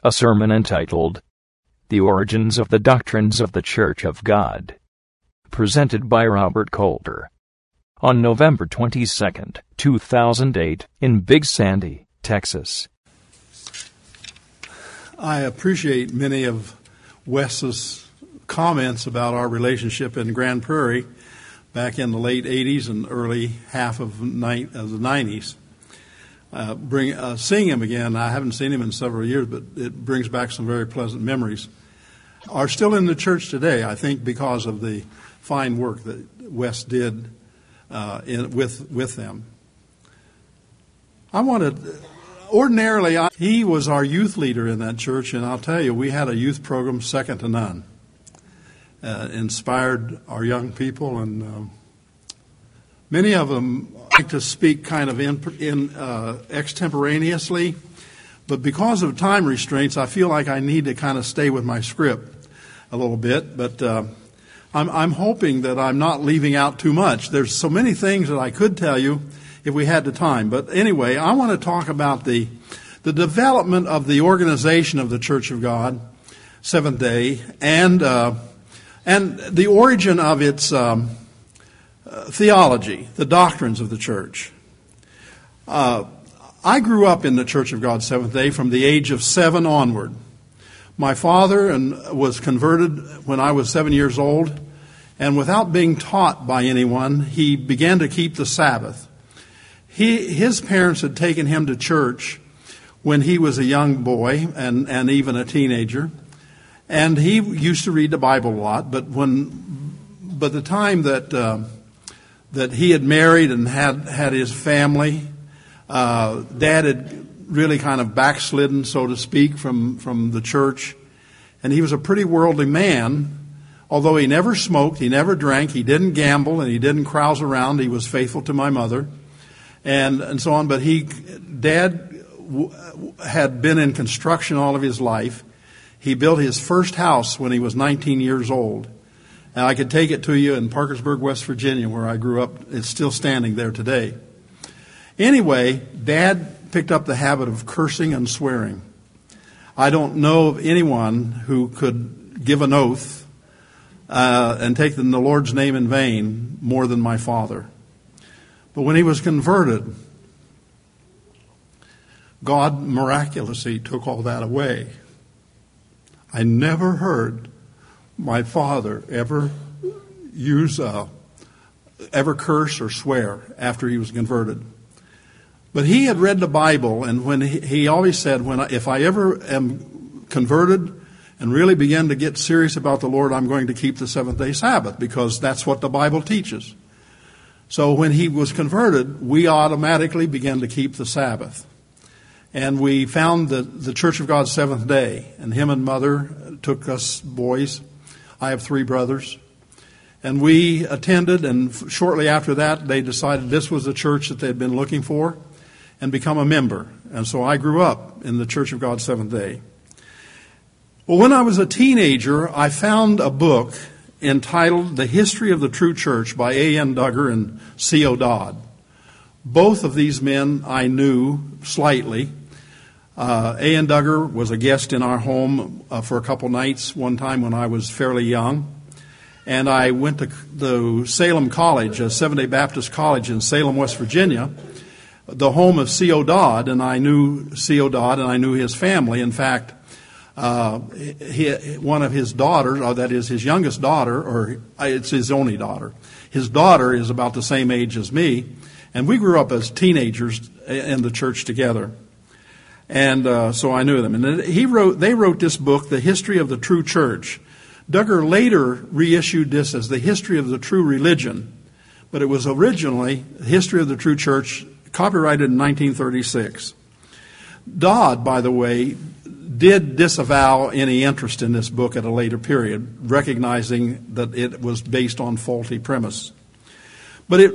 a sermon entitled The Origins of the Doctrines of the Church of God, presented by Robert Coulter, on November 22, 2008, in Big Sandy, Texas. I appreciate many of Wes's comments about our relationship in Grand Prairie back in the late 80s and early half of the 90s. Seeing him again, I haven't seen him in several years, but it brings back some very pleasant memories. Are still in the church today, I think, because of the fine work that Wes did with them. He was our youth leader in that church, and I'll tell you, we had a youth program second to none. Inspired our young people, and many of them like to speak kind of extemporaneously, but because of time restraints, I feel like I need to kind of stay with my script a little bit. But I'm hoping that I'm not leaving out too much. There's so many things that I could tell you if we had the time. But anyway, I want to talk about the development of the organization of the Church of God, Seventh Day, and the origin of its theology, the doctrines of the church. I grew up in the Church of God Seventh Day from the age of 7 onward. My father was converted when I was 7 years old, and without being taught by anyone, he began to keep the Sabbath. His parents had taken him to church when he was a young boy and even a teenager, and he used to read the Bible a lot. But the time that he had married and had his family, Dad had really kind of backslidden, so to speak, from the church, and he was a pretty worldly man. Although he never smoked, he never drank, he didn't gamble, and he didn't carouse around. He was faithful to my mother, and so on. But Dad had been in construction all of his life. He built his first house when he was 19 years old. And I could take it to you in Parkersburg, West Virginia, where I grew up. It's still standing there today. Anyway, Dad picked up the habit of cursing and swearing. I don't know of anyone who could give an oath and take the Lord's name in vain more than my father. But when he was converted, God miraculously took all that away. I never heard my father ever curse or swear after he was converted. But he had read the Bible, and when he always said, if I ever am converted and really begin to get serious about the Lord, I'm going to keep the seventh-day Sabbath, because that's what the Bible teaches. So when he was converted, we automatically began to keep the Sabbath. And we found the Church of God Seventh Day, and him and Mother took us boys. I have 3 brothers. And we attended, and shortly after that, they decided this was the church that they'd been looking for, and become a member. And so I grew up in the Church of God Seventh Day. Well, when I was a teenager, I found a book entitled The History of the True Church by A.N. Duggar and C.O. Dodd. Both of these men I knew slightly. A.N. Duggar was a guest in our home for a couple nights one time when I was fairly young. And I went to the Salem College, a Seventh-day Baptist college in Salem, West Virginia, the home of C.O. Dodd, and I knew C.O. Dodd and I knew his family. In fact, one of his daughters, or that is his youngest daughter, or it's his only daughter, his daughter is about the same age as me, and we grew up as teenagers in the church together. And so I knew them. And they wrote this book, The History of the True Church. Duggar later reissued this as The History of the True Religion, but it was originally The History of the True Church, copyrighted in 1936. Dodd, by the way, did disavow any interest in this book at a later period, recognizing that it was based on faulty premise. The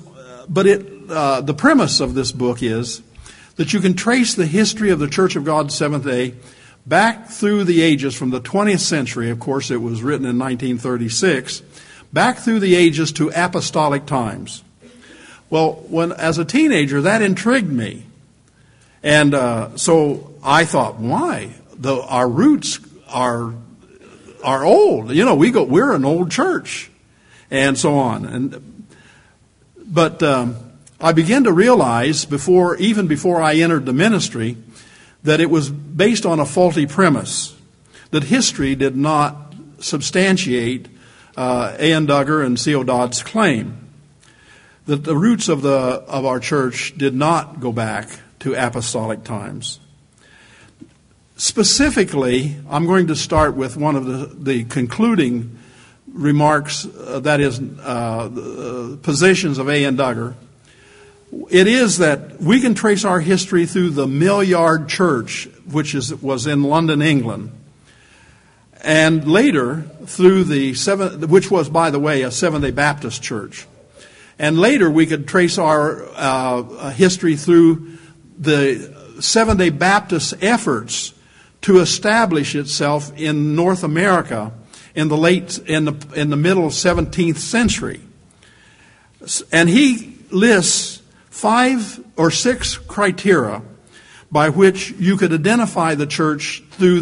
premise of this book is that you can trace the history of the Church of God Seventh Day back through the ages from the 20th century. Of course, it was written in 1936, back through the ages to apostolic times. Well, as a teenager, that intrigued me. And so I thought, why? our roots are old. We're an old church, and so on. But I began to realize even before I entered the ministry, that it was based on a faulty premise, that history did not substantiate A.N. Duggar and C.O. Dodd's claim that the roots of our church did not go back to apostolic times. Specifically, I'm going to start with one of the concluding remarks, that is, positions of A.N. Duggar. It is that we can trace our history through the Mill Yard Church, which was in London, England, and later through which was, by the way, a Seventh-day Baptist church. And later we could trace our history through the Seventh-day Baptist efforts to establish itself in North America in the middle 17th century. And he lists 5 or 6 criteria by which you could identify the church through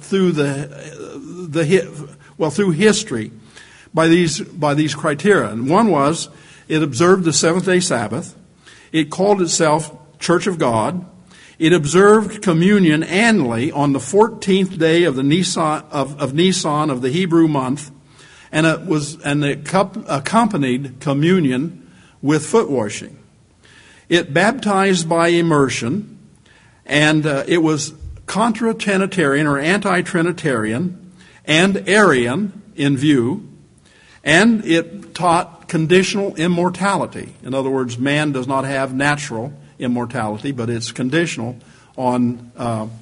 history by these criteria. And one was, it observed the seventh-day Sabbath. It called itself Church of God. It observed communion annually on the 14th day of the Nisan of the Hebrew month, and it accompanied communion with foot washing. It baptized by immersion, and it was contra-Trinitarian or anti-Trinitarian and Arian in view, and it taught conditional immortality. In other words, man does not have natural immortality, but it's conditional on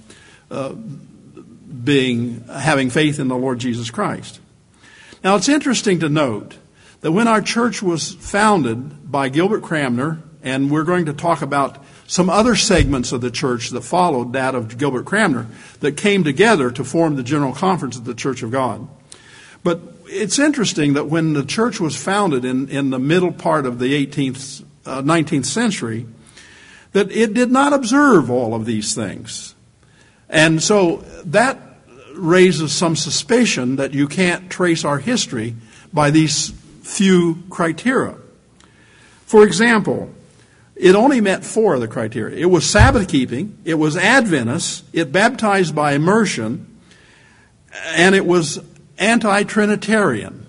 having faith in the Lord Jesus Christ. Now, it's interesting to note that when our church was founded by Gilbert Cranmer, and we're going to talk about some other segments of the church that followed that of Gilbert Cranmer that came together to form the General Conference of the Church of God. But it's interesting that when the church was founded in the middle part of the 19th century, that it did not observe all of these things. And so that raises some suspicion that you can't trace our history by these few criteria. For example, it only met 4 of the criteria. It was Sabbath keeping, it was Adventist, it baptized by immersion, and it was anti-Trinitarian.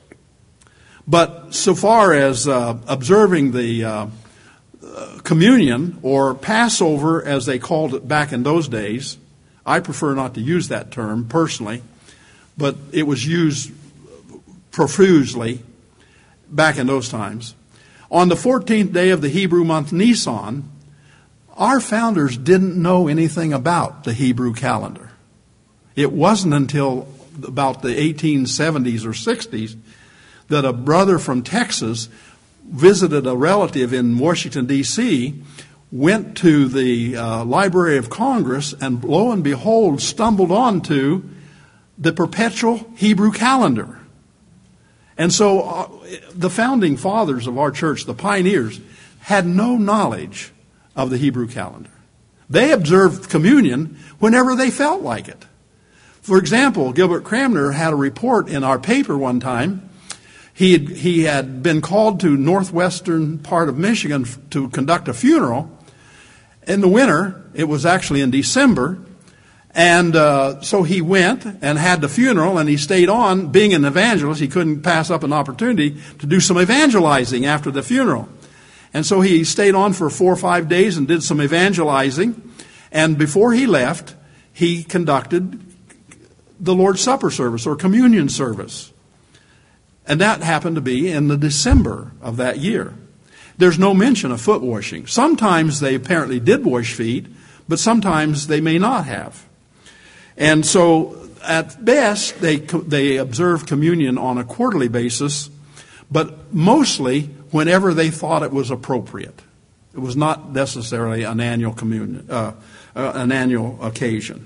But so far as observing the communion or Passover, as they called it back in those days, I prefer not to use that term personally, but it was used profusely back in those times. On the 14th day of the Hebrew month Nisan, our founders didn't know anything about the Hebrew calendar. It wasn't until about the 1870s or 60s that a brother from Texas visited a relative in Washington, D.C., went to the Library of Congress, and lo and behold, stumbled onto the perpetual Hebrew calendar. And so the founding fathers of our church, the pioneers, had no knowledge of the Hebrew calendar. They observed communion whenever they felt like it. For example, Gilbert Cranmer had a report in our paper one time. He had been called to northwestern part of Michigan to conduct a funeral. In the winter, it was actually in December, and so he went and had the funeral, and he stayed on. Being an evangelist, he couldn't pass up an opportunity to do some evangelizing after the funeral. And so he stayed on for 4 or 5 days and did some evangelizing, and before he left, he conducted the Lord's Supper service or communion service. And that happened to be in the December of that year. There's no mention of foot washing. Sometimes they apparently did wash feet, but sometimes they may not have. And so at best, they observed communion on a quarterly basis, but mostly whenever they thought it was appropriate. It was not necessarily an annual communion, an annual occasion.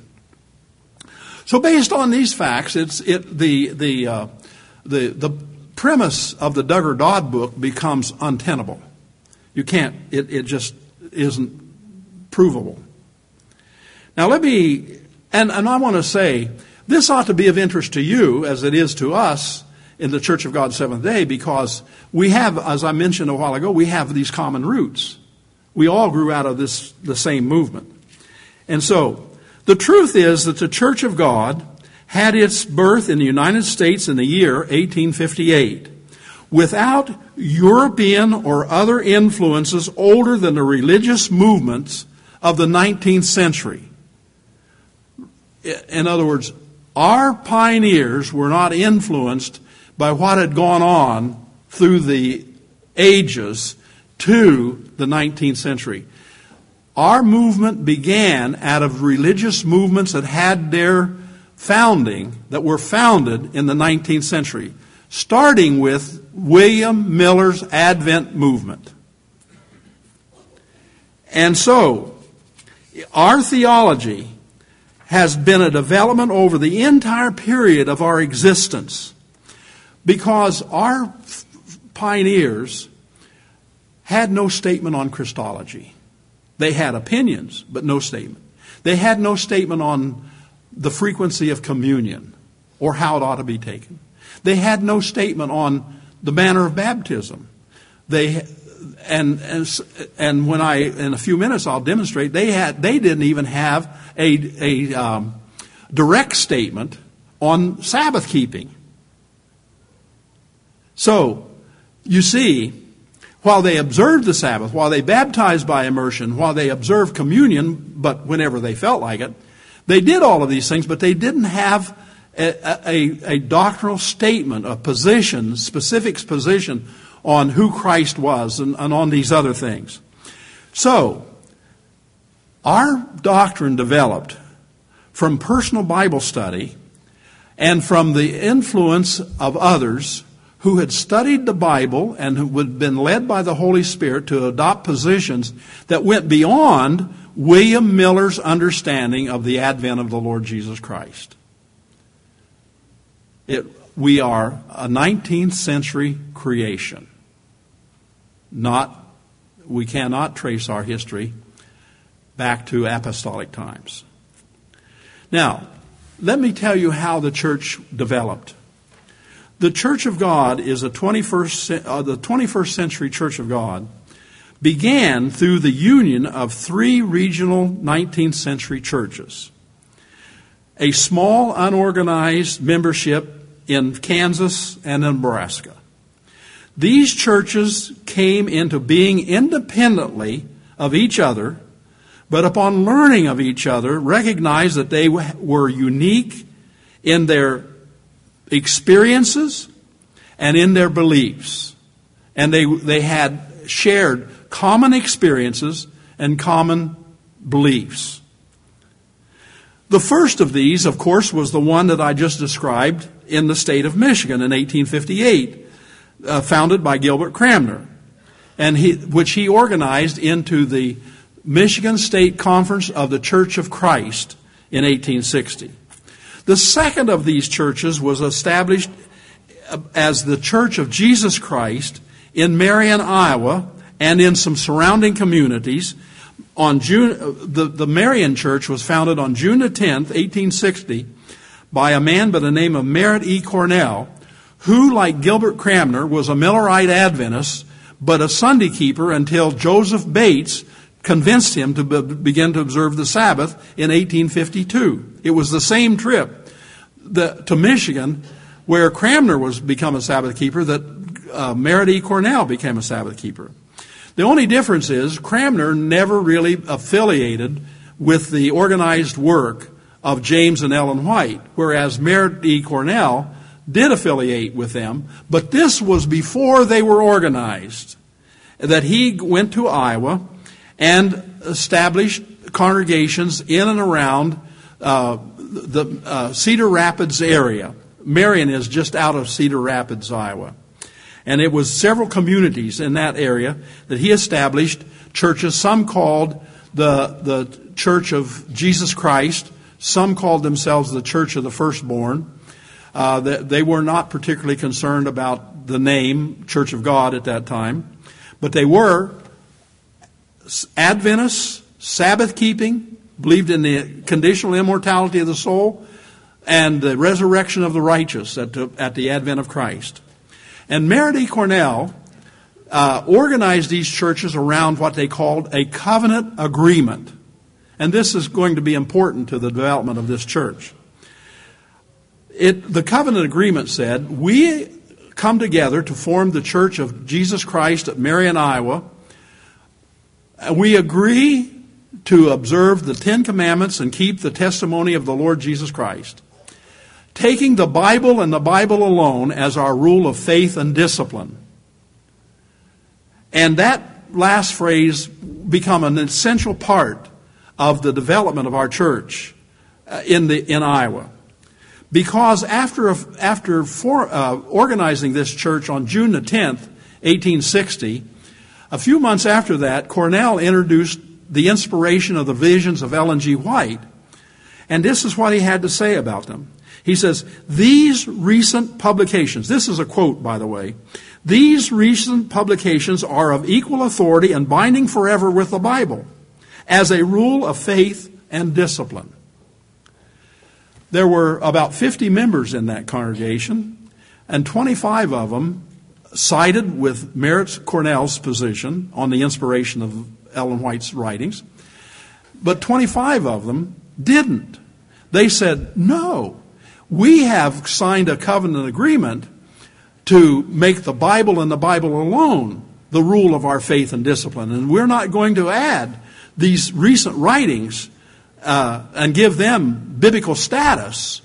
So based on these facts, the premise of the Duggar-Dodd book becomes untenable. You can't. It just isn't provable. Now let me And I want to say, this ought to be of interest to you as it is to us in the Church of God Seventh-day, because we have, as I mentioned a while ago, we have these common roots. We all grew out of the same movement. And so, the truth is that the Church of God had its birth in the United States in the year 1858, without European or other influences older than the religious movements of the 19th century. In other words, our pioneers were not influenced by what had gone on through the ages to the 19th century. Our movement began out of religious movements that had their founding, that were founded in the 19th century, starting with William Miller's Advent movement. And so, our theology has been a development over the entire period of our existence, because our pioneers had no statement on Christology. They had opinions, but no statement. They had no statement on the frequency of communion or how it ought to be taken. They had no statement on the manner of baptism. And when in a few minutes I'll demonstrate, they didn't even have a direct statement on Sabbath keeping. So, you see, while they observed the Sabbath, while they baptized by immersion, while they observed communion, but whenever they felt like it, they did all of these things, but they didn't have a doctrinal statement, a position, specific position on who Christ was and on these other things. So, our doctrine developed from personal Bible study and from the influence of others who had studied the Bible and who had been led by the Holy Spirit to adopt positions that went beyond William Miller's understanding of the advent of the Lord Jesus Christ. We are a 19th century creation. We cannot trace our history back to apostolic times. Now, let me tell you how the church developed. The Church of God is the 21st century Church of God began through the union of three regional 19th century churches. A small, unorganized membership in Kansas and in Nebraska. These churches came into being independently of each other, but upon learning of each other, recognized that they were unique in their experiences and in their beliefs. And they had shared common experiences and common beliefs. The first of these, of course, was the one that I just described in the state of Michigan in 1858, founded by Gilbert Cranmer, and which he organized into the Michigan State Conference of the Church of Christ in 1860. The second of these churches was established as the Church of Jesus Christ in Marion, Iowa, and in some surrounding communities. The Marion Church was founded on June the 10th, 1860, by a man by the name of Merritt E. Cornell, who, like Gilbert Cranmer, was a Millerite Adventist, but a Sunday keeper until Joseph Bates convinced him to begin to observe the Sabbath in 1852. It was the same trip to Michigan where Cranmer was become a Sabbath keeper that Merritt E. Cornell became a Sabbath keeper. The only difference is Cranmer never really affiliated with the organized work of James and Ellen White, whereas Merritt E. Cornell did affiliate with them, but this was before they were organized, that he went to Iowa and established congregations in and around the Cedar Rapids area. Marion is just out of Cedar Rapids, Iowa. And it was several communities in that area that he established churches, some called the Church of Jesus Christ, some called themselves the Church of the Firstborn. They were not particularly concerned about the name Church of God at that time, but they were Adventists, Sabbath keeping, believed in the conditional immortality of the soul and the resurrection of the righteous at the advent of Christ. And Merritt E. Cornell organized these churches around what they called a covenant agreement. And this is going to be important to the development of this church. The covenant agreement said, we come together to form the Church of Jesus Christ at Marion, Iowa. We agree to observe the Ten Commandments and keep the testimony of the Lord Jesus Christ, taking the Bible and the Bible alone as our rule of faith and discipline. And that last phrase become an essential part of the development of our church in Iowa. Because after organizing this church on June the 10th, 1860, a few months after that, Cornell introduced the inspiration of the visions of Ellen G. White. And this is what he had to say about them. He says, these recent publications, this is a quote, by the way, these recent publications are of equal authority and binding forever with the Bible as a rule of faith and discipline. There were about 50 members in that congregation, and 25 of them sided with Merritt Cornell's position on the inspiration of Ellen White's writings, but 25 of them didn't. They said, no, we have signed a covenant agreement to make the Bible and the Bible alone the rule of our faith and discipline, and we're not going to add these recent writings and give them biblical status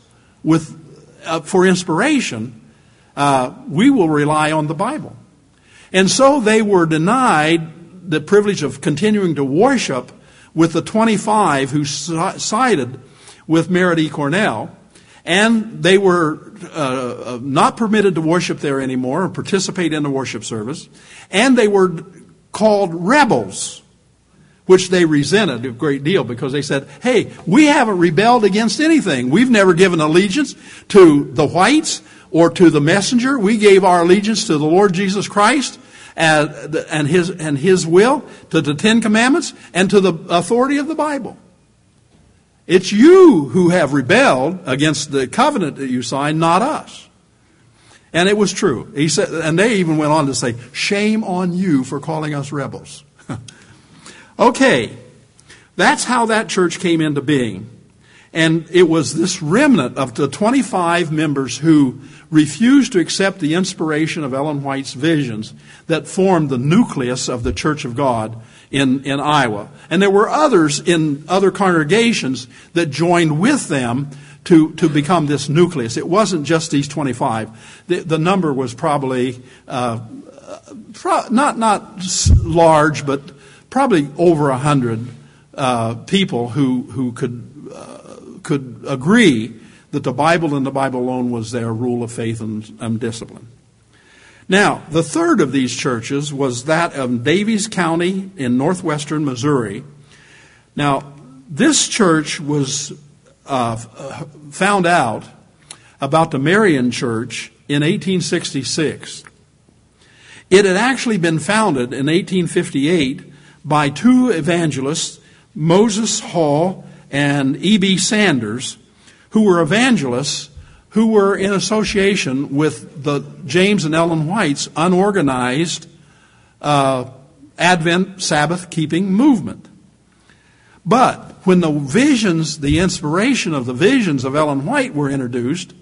for inspiration. We will rely on the Bible. And so they were denied the privilege of continuing to worship with the 25 who sided with Merritt E. Cornell, and they were not permitted to worship there anymore or participate in the worship service, and they were called rebels, which they resented a great deal because they said, hey, we haven't rebelled against anything. We've never given allegiance to the whites or to the messenger. We gave our allegiance to the Lord Jesus Christ and His will, to the Ten Commandments, and to the authority of the Bible. It's you who have rebelled against the covenant that you signed, not us. And it was true. He said, and they even went on to say, shame on you for calling us rebels. Okay, that's how that church came into being. And it was this remnant of the 25 members who refused to accept the inspiration of Ellen White's visions that formed the nucleus of the Church of God in Iowa. And there were others in other congregations that joined with them to become this nucleus. It wasn't just these 25. The number was probably not large, but probably over 100 people who could agree that the Bible and the Bible alone was their rule of faith and discipline. Now, the third of these churches was that of Daviess County in northwestern Missouri. Now, this church was found out about the Marian Church in 1866. It had actually been founded in 1858 by two evangelists, Moses Hall and E.B. Sanders, who were evangelists who were in association with the James and Ellen White's unorganized Advent Sabbath-keeping movement. But when the visions, the inspiration of the visions of Ellen White were introduced,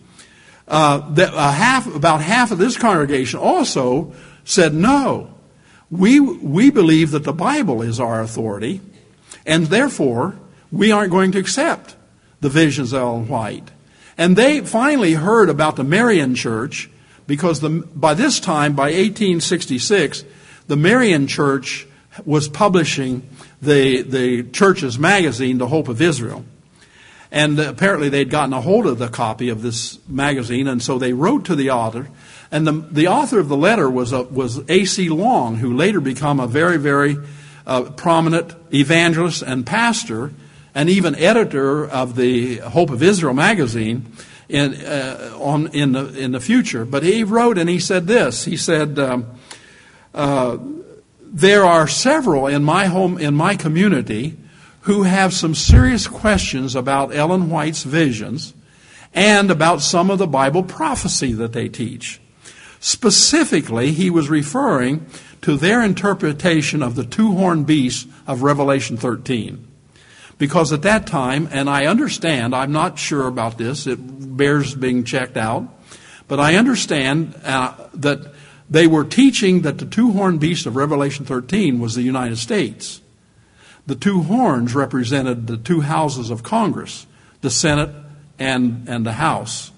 about half of this congregation also said, no, we believe that the Bible is our authority, and therefore we aren't going to accept the visions of Ellen White. And they finally heard about the Marian Church because by this time, by 1866, the Marian Church was publishing the church's magazine, The Hope of Israel. And apparently they'd gotten a hold of the copy of this magazine, and so they wrote to the author. And the author of the letter was A.C. Long, who later became a very, very prominent evangelist and pastor, and even editor of the Hope of Israel magazine in the future. But he wrote and he said this. He said, there are several in my community who have some serious questions about Ellen White's visions and about some of the Bible prophecy that they teach. Specifically, he was referring to their interpretation of the two-horned beast of Revelation 13. Because at that time, and I understand, I'm not sure about this, it bears being checked out, but I understand that they were teaching that the two-horned beast of Revelation 13 was the United States. The two horns represented the two houses of Congress, the Senate and the House.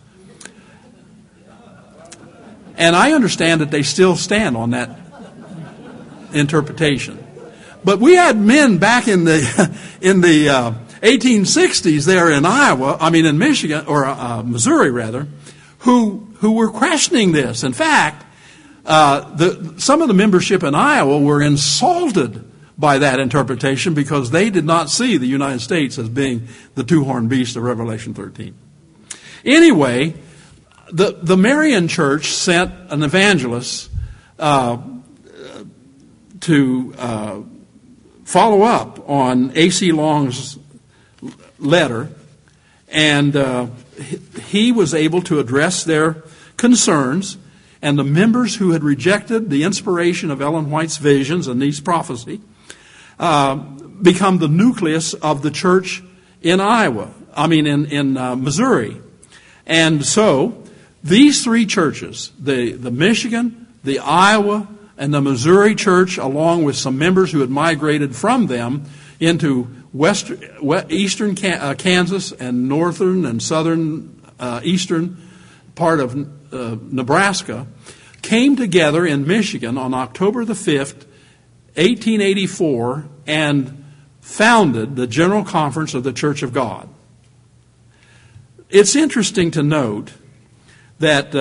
And I understand that they still stand on that interpretation. But we had men back in the 1860s there in Michigan, or Missouri rather, who were questioning this. In fact, some of the membership in Iowa were insulted by that interpretation because they did not see the United States as being the two-horned beast of Revelation 13. Anyway, the Marian Church sent an evangelist to follow up on A.C. Long's letter, and he was able to address their concerns, and the members who had rejected the inspiration of Ellen White's visions and these prophecy become the nucleus of the church in Missouri. And so these three churches, the Michigan, the Iowa, and the Missouri church, along with some members who had migrated from them into eastern Kansas and northern and southern eastern part of Nebraska, came together in Michigan on October the 5th, 1884, and founded the General Conference of the Church of God. It's interesting to note that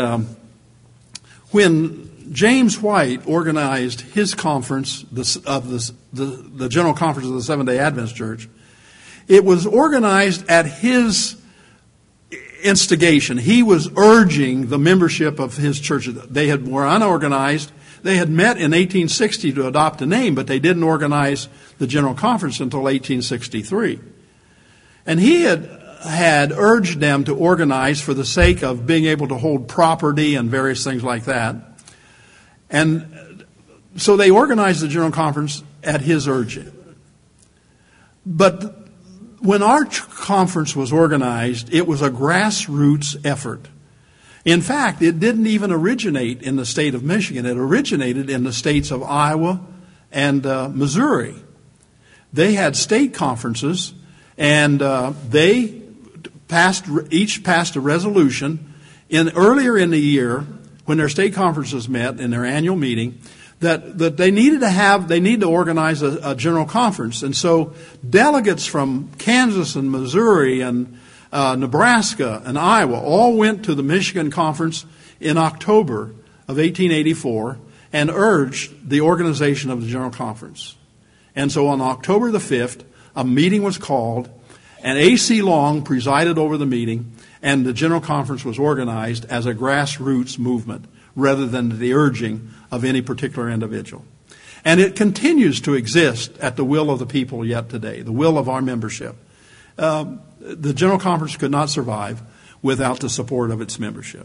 when James White organized his conference, the General Conference of the Seventh-day Adventist Church, it was organized at his instigation. He was urging the membership of his church. They were unorganized. They had met in 1860 to adopt a name, but they didn't organize the General Conference until 1863. And he had urged them to organize for the sake of being able to hold property and various things like that. And so they organized the General Conference at his urging. But when our conference was organized, it was a grassroots effort. In fact, it didn't even originate in the state of Michigan. It originated in the states of Iowa and Missouri. They had state conferences, and they each passed a resolution earlier in the year when their state conferences met in their annual meeting that they needed to organize a general conference. And so delegates from Kansas and Missouri and Nebraska and Iowa all went to the Michigan Conference in October of 1884 and urged the organization of the General Conference. And so on October the 5th, a meeting was called, and A.C. Long presided over the meeting, and the General Conference was organized as a grassroots movement rather than the urging of any particular individual. And it continues to exist at the will of the people yet today, the will of our membership. The General Conference could not survive without the support of its membership.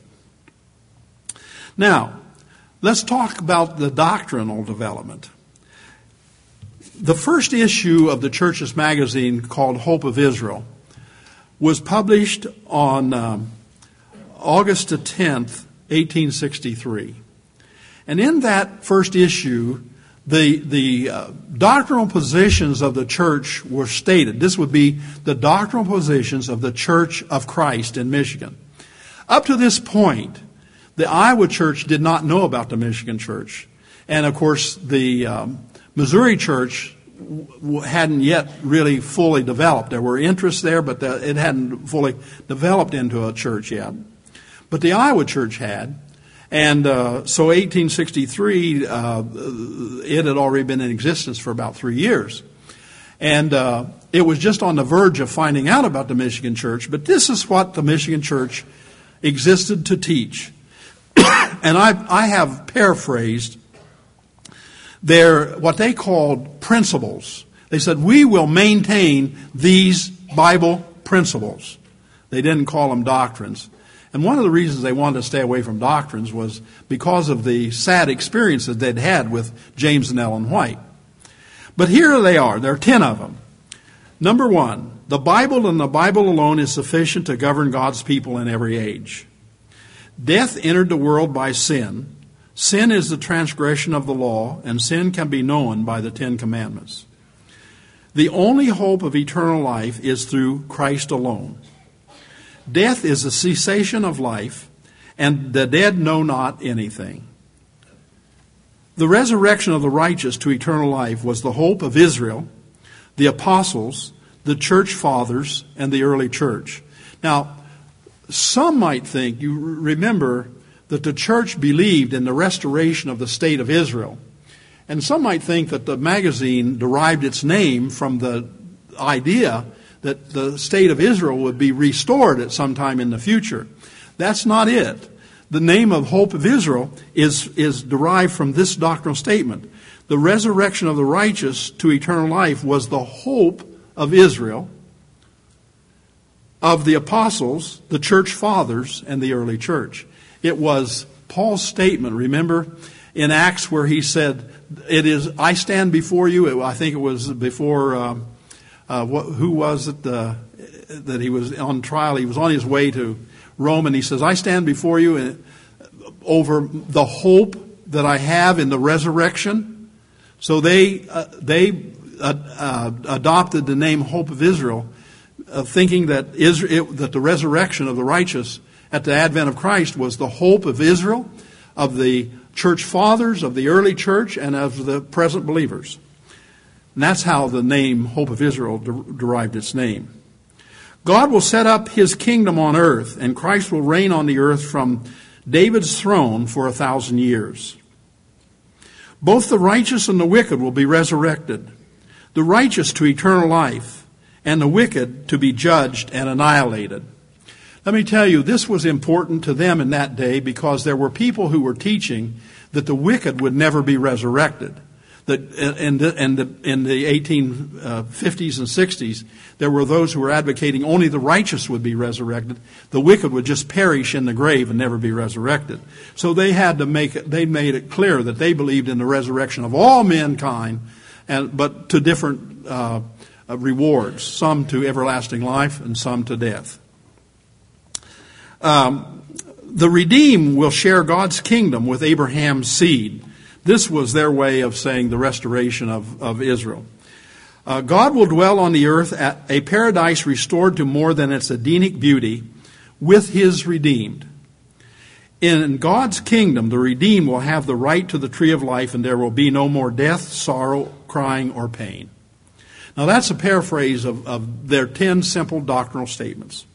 Now, let's talk about the doctrinal development. The first issue of the church's magazine, called Hope of Israel, was published on August the 10th, 1863. And in that first issue, the doctrinal positions of the church were stated. This would be the doctrinal positions of the Church of Christ in Michigan. Up to this point, the Iowa church did not know about the Michigan church. And of course, the Missouri church hadn't yet really fully developed. There were interests there, but it hadn't fully developed into a church yet. But the Iowa church had. And so 1863, it had already been in existence for about 3 years. And it was just on the verge of finding out about the Michigan church. But this is what the Michigan church existed to teach. And I have paraphrased what they called principles. They said, we will maintain these Bible principles. They didn't call them doctrines. And one of the reasons they wanted to stay away from doctrines was because of the sad experiences they'd had with James and Ellen White. But here they are. There are 10 of them. Number 1, the Bible and the Bible alone is sufficient to govern God's people in every age. Death entered the world by sin. Sin is the transgression of the law, and sin can be known by the 10 Commandments. The only hope of eternal life is through Christ alone. Death is the cessation of life, and the dead know not anything. The resurrection of the righteous to eternal life was the hope of Israel, the apostles, the church fathers, and the early church. Now, some might think, you remember that the church believed in the restoration of the state of Israel. And some might think that the magazine derived its name from the idea that the state of Israel would be restored at some time in the future. That's not it. The name of Hope of Israel is derived from this doctrinal statement. The resurrection of the righteous to eternal life was the hope of Israel, of the apostles, the church fathers, and the early church. It was Paul's statement, remember, in Acts where he said, "It is, I stand before you." I think it was before, who was it that he was on trial? He was on his way to Rome, and he says, "I stand before you over the hope that I have in the resurrection." So they adopted the name Hope of Israel, thinking that that the resurrection of the righteous at the advent of Christ was the hope of Israel, of the church fathers, of the early church, and of the present believers. And that's how the name Hope of Israel derived its name. God will set up his kingdom on earth, and Christ will reign on the earth from David's throne for 1,000 years. Both the righteous and the wicked will be resurrected. The righteous to eternal life, and the wicked to be judged and annihilated. Let me tell you, this was important to them in that day because there were people who were teaching that the wicked would never be resurrected. That in the 1850s and 60s, there were those who were advocating only the righteous would be resurrected. The wicked would just perish in the grave and never be resurrected. So they made it clear that they believed in the resurrection of all mankind, but to different rewards, some to everlasting life and some to death. The redeemed will share God's kingdom with Abraham's seed. This was their way of saying the restoration of Israel. God will dwell on the earth at a paradise restored to more than its Edenic beauty with his redeemed. In God's kingdom, the redeemed will have the right to the tree of life, and there will be no more death, sorrow, crying, or pain. Now that's a paraphrase of their 10 simple doctrinal statements.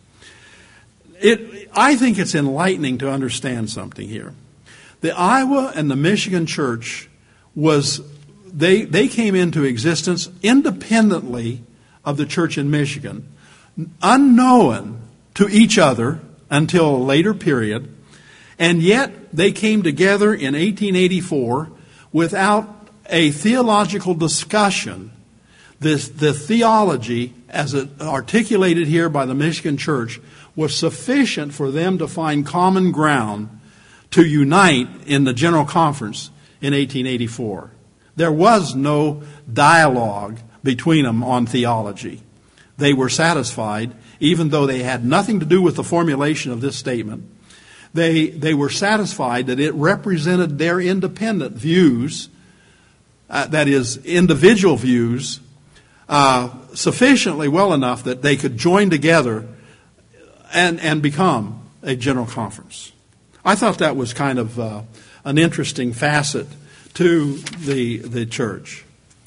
I think it's enlightening to understand something here. The Iowa and the Michigan church they came into existence independently of the church in Michigan, unknown to each other until a later period, and yet they came together in 1884 without a theological discussion. The theology, as it articulated here by the Michigan church, was sufficient for them to find common ground to unite in the General Conference in 1884. There was no dialogue between them on theology. They were satisfied, even though they had nothing to do with the formulation of this statement. They were satisfied that it represented their independent views, that is, individual views, sufficiently well enough that they could join together and become a General Conference. I thought that was kind of an interesting facet to the church.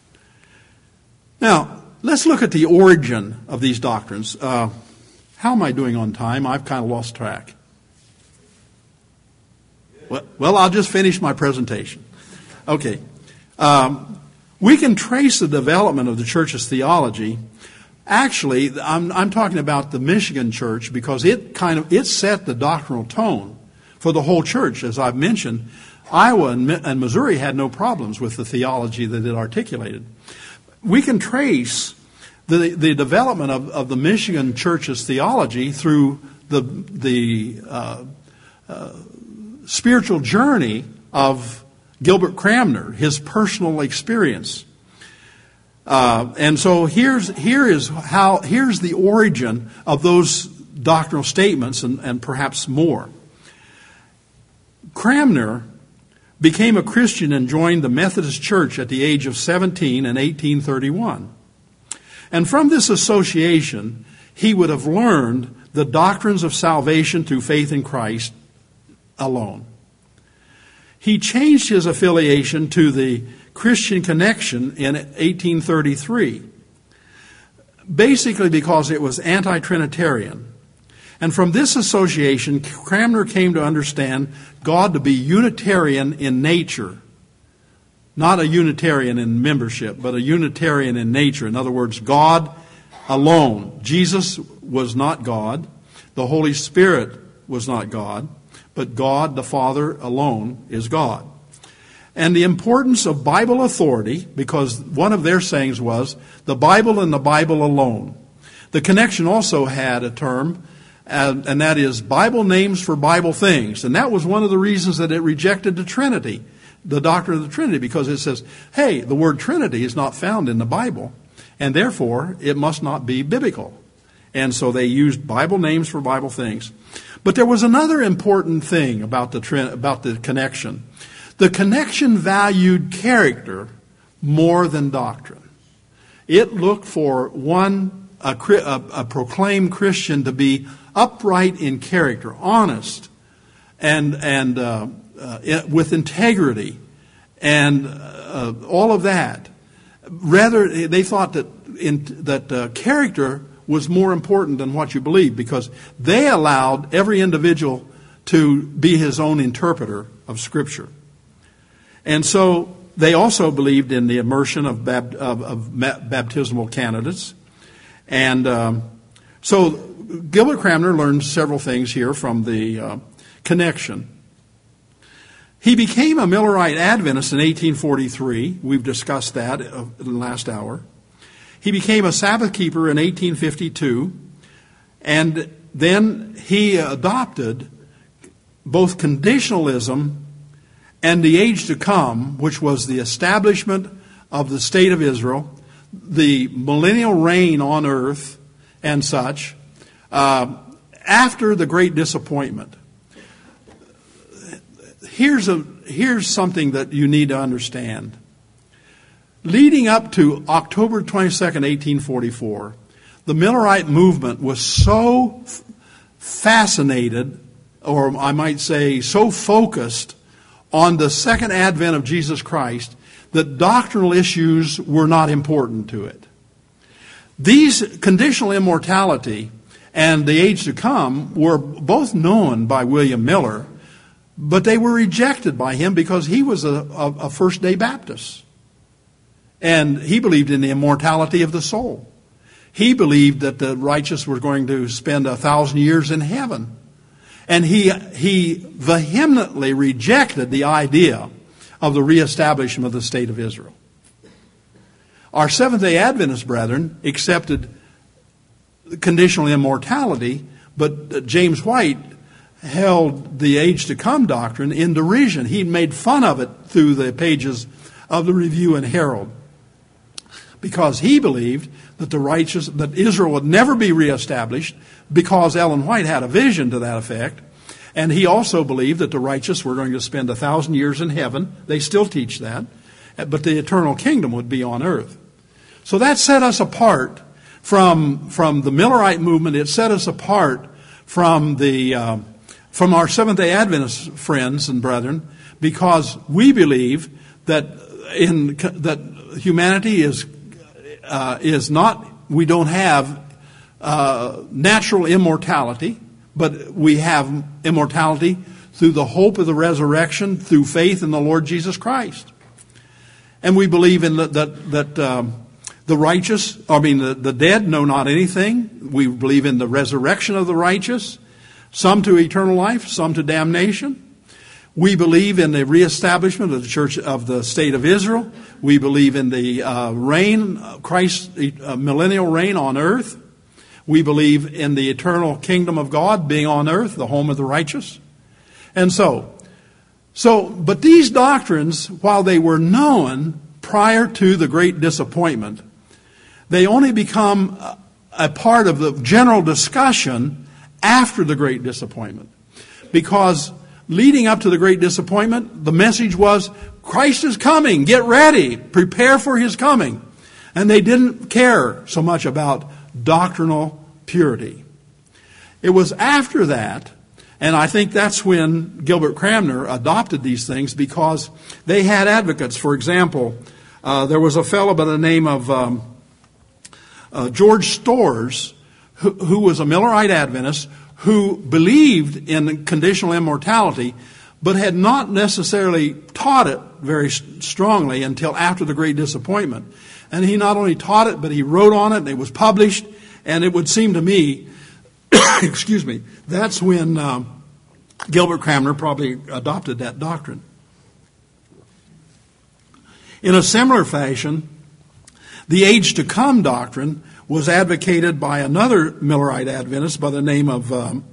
Now, let's look at the origin of these doctrines. How am I doing on time? I've kind of lost track. Well, I'll just finish my presentation. Okay. We can trace the development of the church's theology. Actually, I'm talking about the Michigan church because it set the doctrinal tone for the whole church. As I've mentioned, Iowa and Missouri had no problems with the theology that it articulated. we can trace the development of the Michigan Church's theology through the spiritual journey of Gilbert Cranmer, his personal experience. And so here's the origin of those doctrinal statements and perhaps more. Cranmer became a Christian and joined the Methodist Church at the age of 17 in 1831. And from this association, he would have learned the doctrines of salvation through faith in Christ alone. He changed his affiliation to the Christian Connection in 1833, basically because it was anti-Trinitarian. And from this association, Cranmer came to understand God to be Unitarian in nature. Not a Unitarian in membership, but a Unitarian in nature. In other words, God alone. Jesus was not God. The Holy Spirit was not God. But God, the Father, alone is God. And the importance of Bible authority, because one of their sayings was, the Bible and the Bible alone. The Connection also had a term, and that is Bible names for Bible things. And that was one of the reasons that it rejected the Trinity, the doctrine of the Trinity, because it says, hey, the word Trinity is not found in the Bible, and therefore it must not be biblical. And so they used Bible names for Bible things. But there was another important thing about the Connection. The Connection valued character more than doctrine. It looked for a proclaimed Christian to be upright in character, honest, and with integrity, and all of that. Rather, they thought that character was more important than what you believe, because they allowed every individual to be his own interpreter of Scripture. And so they also believed in the immersion of baptismal candidates. And so Gilbert Cranmer learned several things here from the Connection. He became a Millerite Adventist in 1843. We've discussed that in the last hour. He became a Sabbath keeper in 1852. And then he adopted both conditionalism and the age to come, which was the establishment of the state of Israel, the millennial reign on earth and such, after the great disappointment. Here's something that you need to understand. Leading up to October 22nd, 1844, the Millerite movement was so fascinated, or I might say so focused on the second advent of Jesus Christ, that doctrinal issues were not important to it. These conditional immortality and the age to come were both known by William Miller, but they were rejected by him because he was a first-day Baptist. And he believed in the immortality of the soul. He believed that the righteous were going to spend 1,000 years in heaven. And he vehemently rejected the idea of the reestablishment of the state of Israel. Our Seventh-day Adventist brethren accepted conditional immortality, but James White held the age to come doctrine in derision. He made fun of it through the pages of the Review and Herald, because he believed that Israel would never be reestablished, because Ellen White had a vision to that effect. And he also believed that the righteous were going to spend 1,000 years in heaven. They still teach that. But the eternal kingdom would be on earth. So that set us apart from the Millerite movement. It set us apart from our Seventh-day Adventist friends and brethren, because we believe that humanity is not, we don't have natural immortality, but we have immortality through the hope of the resurrection, through faith in the Lord Jesus Christ. And we believe in that the righteous, the dead know not anything. We believe in the resurrection of the righteous, some to eternal life, some to damnation. We believe in the reestablishment of the Church of the State of Israel. We believe in the reign, Christ's millennial reign on earth. We believe in the eternal kingdom of God being on earth, the home of the righteous. And but these doctrines, while they were known prior to the Great Disappointment, they only become a part of the general discussion after the Great Disappointment. Because leading up to the Great Disappointment, the message was, Christ is coming, get ready, prepare for His coming. And they didn't care so much about doctrinal purity. It was after that, and I think that's when Gilbert Cranmer adopted these things, because they had advocates. For example, there was a fellow by the name of George Storrs, who was a Millerite Adventist, who believed in conditional immortality, but had not necessarily taught it very strongly until after the Great Disappointment. And he not only taught it, but he wrote on it, and it was published. And it would seem to me, excuse me, that's when Gilbert Cranmer probably adopted that doctrine. In a similar fashion, the age to come doctrine was advocated by another Millerite Adventist by the name of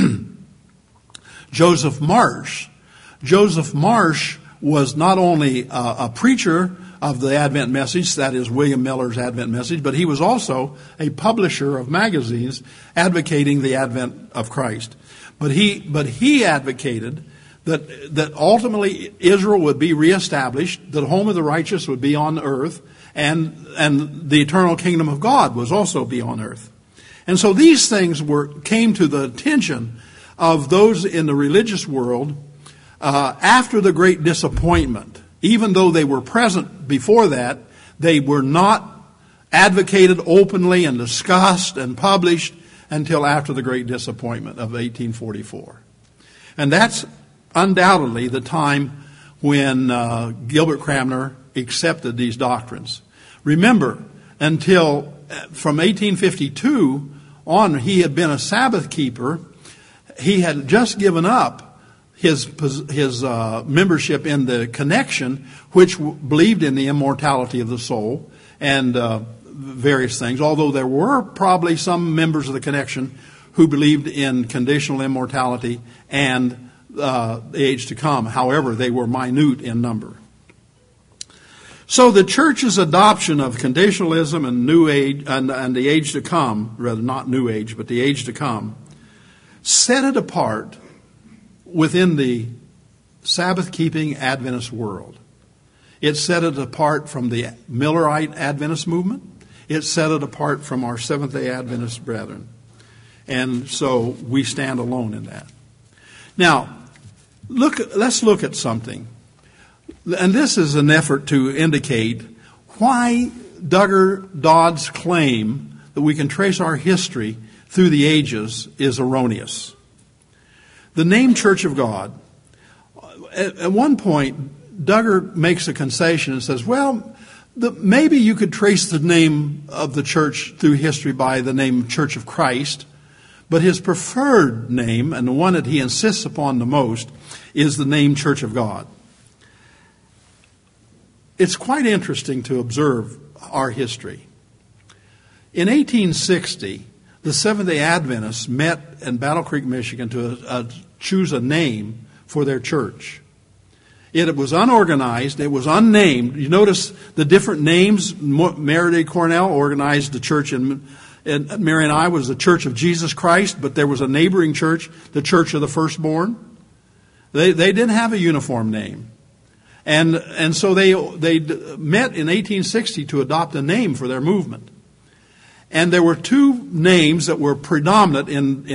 Joseph Marsh. Joseph Marsh was not only a preacher of the Advent message, that is William Miller's Advent message, but he was also a publisher of magazines advocating the advent of Christ. But he advocated that ultimately Israel would be reestablished, that the home of the righteous would be on earth, and the eternal kingdom of God was also be on earth. And so these things came to the attention of those in the religious world after the Great Disappointment. Even though they were present before that, they were not advocated openly and discussed and published until after the Great Disappointment of 1844. And that's undoubtedly the time when Gilbert Cranmer accepted these doctrines. Remember, until from 1852 on, he had been a Sabbath keeper. He had just given up his membership in the Connection, which believed in the immortality of the soul and various things, although there were probably some members of the Connection who believed in conditional immortality and the age to come. However, they were minute in number. So the church's adoption of conditionalism and New Age and the age to come, rather not New Age, but the age to come, set it apart within the Sabbath-keeping Adventist world. It set it apart from the Millerite Adventist movement. It set it apart from our Seventh-day Adventist brethren. And so we stand alone in that. Now, let's look at something. And this is an effort to indicate why Duggar Dodd's claim that we can trace our history through the ages is erroneous. The name Church of God, at one point, Duggar makes a concession and says, well, maybe you could trace the name of the church through history by the name Church of Christ, but his preferred name, and the one that he insists upon the most, is the name Church of God. It's quite interesting to observe our history. In 1860, the Seventh-day Adventists met in Battle Creek, Michigan to choose a name for their church. It was unorganized. It was unnamed. You notice the different names. Mary Cornell organized the church in Marion, Iowa, was the Church of Jesus Christ, but there was a neighboring church, the Church of the Firstborn. They didn't have a uniform name. And so they met in 1860 to adopt a name for their movement. And there were two names that were predominant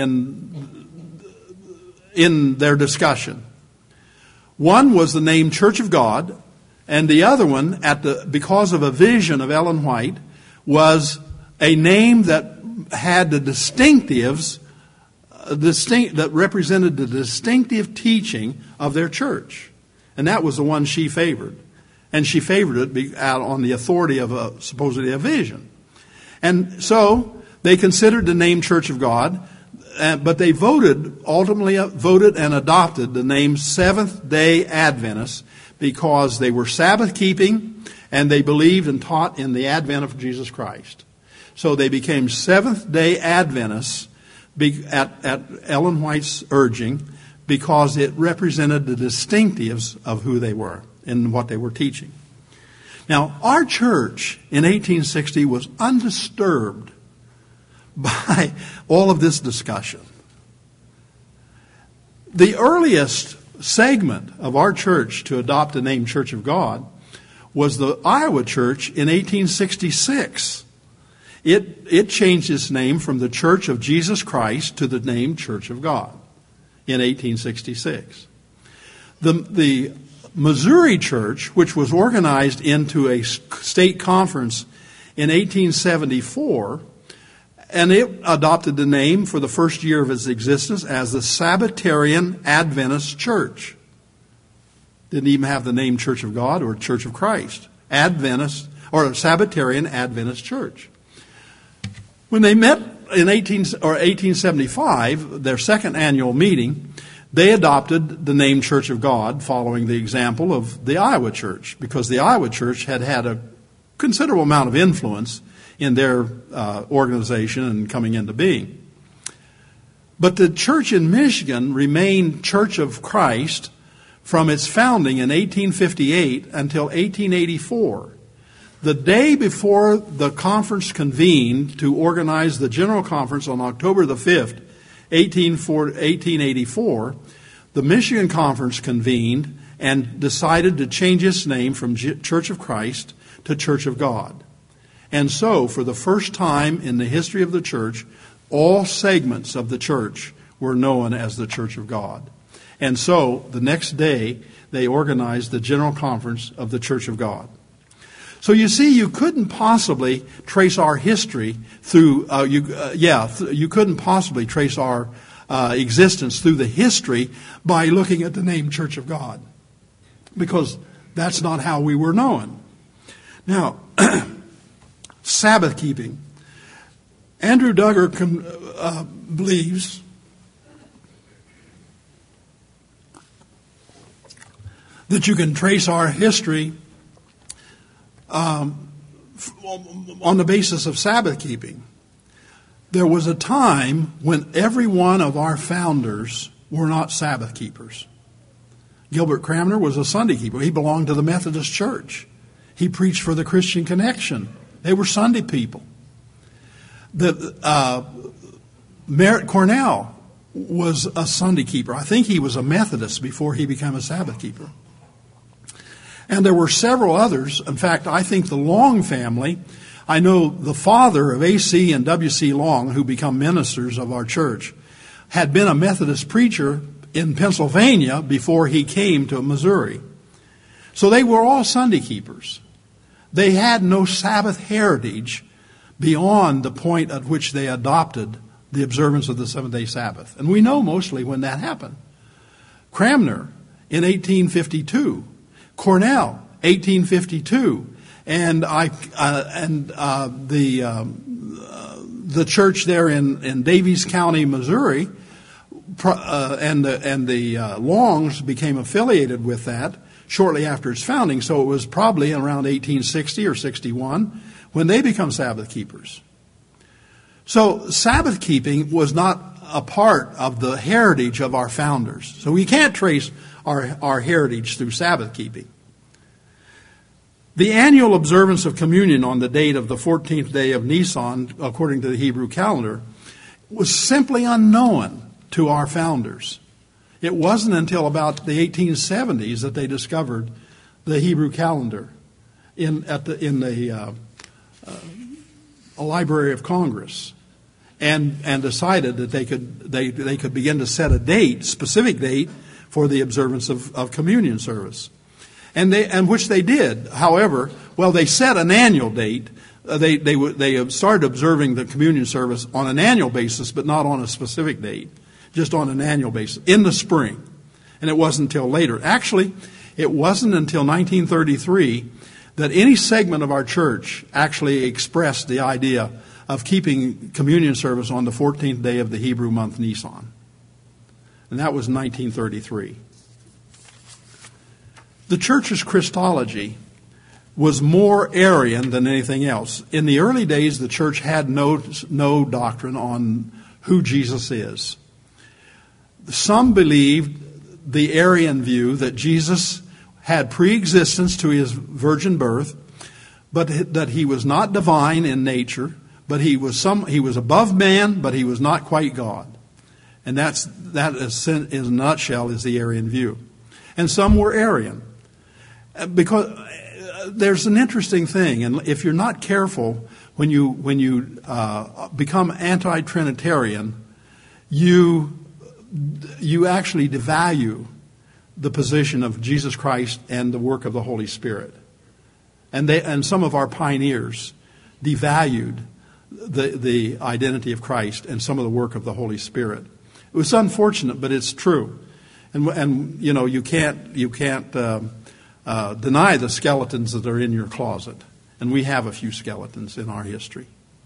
in their discussion. One was the name Church of God, and the other one, because of a vision of Ellen White, was a name that had the distinctives that represented the distinctive teaching of their church. And that was the one she favored. And she favored it out on the authority of supposedly a vision. And so they considered the name Church of God. but they ultimately voted and adopted the name Seventh-day Adventists because they were Sabbath keeping and they believed and taught in the advent of Jesus Christ. So they became Seventh-day Adventists at Ellen White's urging because it represented the distinctives of who they were and what they were teaching. Now, our church in 1860 was undisturbed by all of this discussion. The earliest segment of our church to adopt the name Church of God was the Iowa Church in 1866. It changed its name from the Church of Jesus Christ to the name Church of God in 1866. The Missouri Church, which was organized into a state conference in 1874, and it adopted the name for the first year of its existence as the Sabbatarian Adventist Church. Didn't even have the name Church of God or Church of Christ. Adventist, or Sabbatarian Adventist Church. When they met in 1875, their second annual meeting, they adopted the name Church of God following the example of the Iowa Church, because the Iowa Church had had a considerable amount of influence in their organization and coming into being. But the church in Michigan remained Church of Christ from its founding in 1858 until 1884. The day before the conference convened to organize the General Conference on October the 5th, 1884, the Michigan Conference convened and decided to change its name from Church of Christ to Church of God. And so, for the first time in the history of the church, all segments of the church were known as the Church of God. And so, the next day, they organized the General Conference of the Church of God. So you see, you couldn't possibly trace our history through, you couldn't possibly trace our existence through the history by looking at the name Church of God, because that's not how we were known. Now, Sabbath keeping. Andrew Duggar believes that you can trace our history on the basis of Sabbath keeping. There was a time when every one of our founders were not Sabbath keepers. Gilbert Cranmer was a Sunday keeper. He belonged to the Methodist Church. He preached for the Christian Connection. They were Sunday people. Merritt Cornell was a Sunday keeper. I think he was a Methodist before he became a Sabbath keeper. And there were several others. In fact, I think the Long family, I know the father of A.C. and W.C. Long, who become ministers of our church, had been a Methodist preacher in Pennsylvania before he came to Missouri. So they were all Sunday keepers. They had no Sabbath heritage beyond the point at which they adopted the observance of the seventh-day Sabbath. And we know mostly when that happened. Cranmer in 1852, Cornell 1852, and the church there in Davies County, Missouri, and the Longs became affiliated with that shortly after its founding. So it was probably around 1860 or 61 when they become Sabbath keepers. So Sabbath keeping was not a part of the heritage of our founders. So we can't trace our heritage through Sabbath keeping. The annual observance of communion on the date of the 14th day of Nisan, according to the Hebrew calendar, was simply unknown to our founders. It wasn't until about the 1870s that they discovered the Hebrew calendar in the Library of Congress, and decided that they could begin to set a date, specific date, for the observance of communion service, and which they did. However, they set an annual date. They started observing the communion service on an annual basis, but not on a specific date, just on an annual basis in the spring. And it wasn't until later. Actually, it wasn't until 1933 that any segment of our church actually expressed the idea of keeping communion service on the 14th day of the Hebrew month Nisan. And that was 1933. The church's Christology was more Arian than anything else. In the early days, the church had no doctrine on who Jesus is. Some believed the Arian view that Jesus had pre-existence to his virgin birth, but that he was not divine in nature, but he was above man, but he was not quite God. And that is, in a nutshell, is the Arian view. And some were Arian. Because there's an interesting thing, and if you're not careful, when you become anti-Trinitarian, you actually devalue the position of Jesus Christ and the work of the Holy Spirit. And some of our pioneers devalued the identity of Christ and some of the work of the Holy Spirit. It was unfortunate, but it's true. And you know, you can't deny the skeletons that are in your closet. And we have a few skeletons in our history.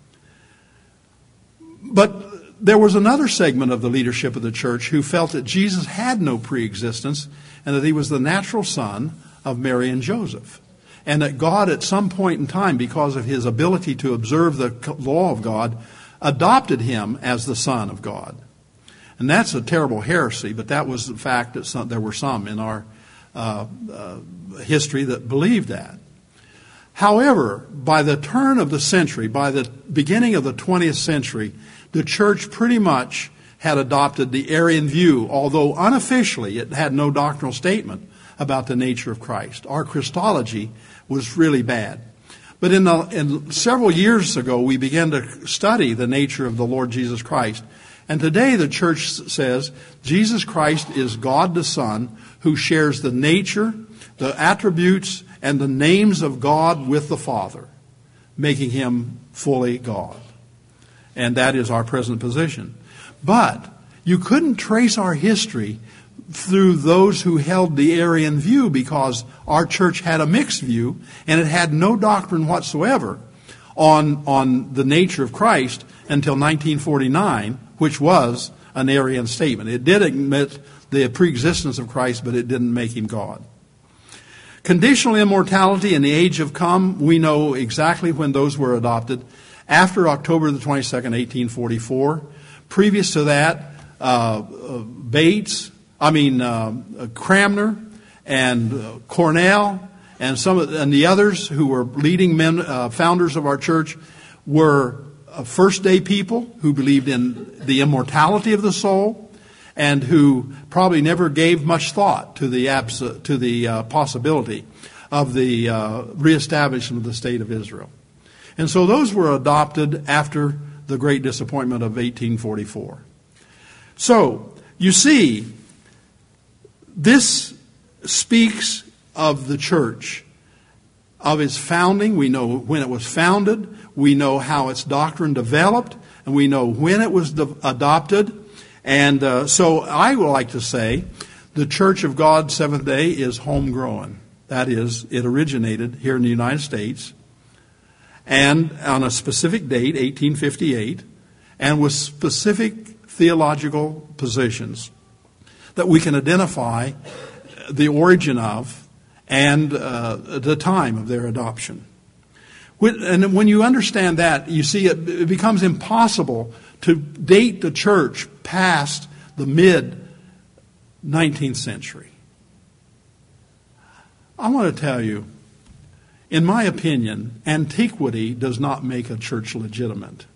But there was another segment of the leadership of the church who felt that Jesus had no pre-existence and that he was the natural son of Mary and Joseph. And that God at some point in time, because of his ability to observe the law of God, adopted him as the Son of God. And that's a terrible heresy, but that was the fact that there were some in our history that believed that. However, by the turn of the century, by the beginning of the 20th century, the church pretty much had adopted the Arian view, although unofficially it had no doctrinal statement about the nature of Christ. Our Christology was really bad. But in several years ago, we began to study the nature of the Lord Jesus Christ. And today the church says Jesus Christ is God the Son who shares the nature, the attributes, and the names of God with the Father, making him fully God. And that is our present position. But you couldn't trace our history through those who held the Arian view, because our church had a mixed view and it had no doctrine whatsoever on the nature of Christ until 1949, which was an Arian statement. It did admit the preexistence of Christ, but it didn't make him God. Conditional immortality and the age of come, we know exactly when those were adopted. After October the 22nd, 1844. Previous to that, Cranmer and Cornell and the others who were leading men, founders of our church, were first day people who believed in the immortality of the soul and who probably never gave much thought to the possibility of the reestablishment of the state of Israel. And so those were adopted after the great disappointment of 1844. So, you see, this speaks of the church, of its founding. We know when it was founded. We know how its doctrine developed. And we know when it was adopted. And so I would like to say the Church of God Seventh Day is homegrown. That is, it originated here in the United States and on a specific date, 1858, and with specific theological positions that we can identify the origin of and the time of their adoption. And when you understand that, you see it becomes impossible to date the church past the mid-19th century. I want to tell you, in my opinion, antiquity does not make a church legitimate.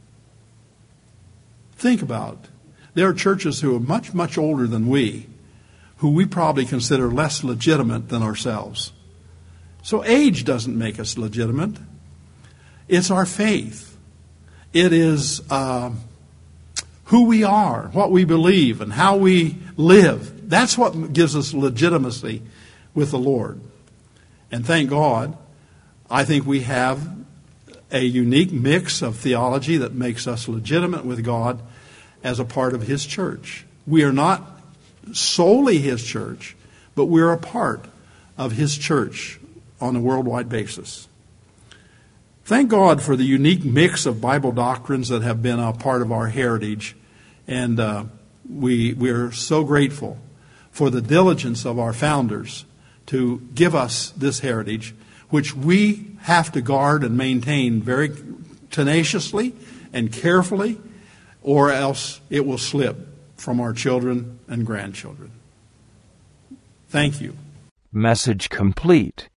Think about it. There are churches who are much, much older than we, who we probably consider less legitimate than ourselves. So age doesn't make us legitimate. It's our faith. It is who we are, what we believe, and how we live. That's what gives us legitimacy with the Lord. And thank God, I think we have a unique mix of theology that makes us legitimate with God as a part of His church. We are not solely His church, but we're a part of His church on a worldwide basis. Thank God for the unique mix of Bible doctrines that have been a part of our heritage, and we are so grateful for the diligence of our founders to give us this heritage, which we have to guard and maintain very tenaciously and carefully, or else it will slip from our children and grandchildren. Thank you. Message complete.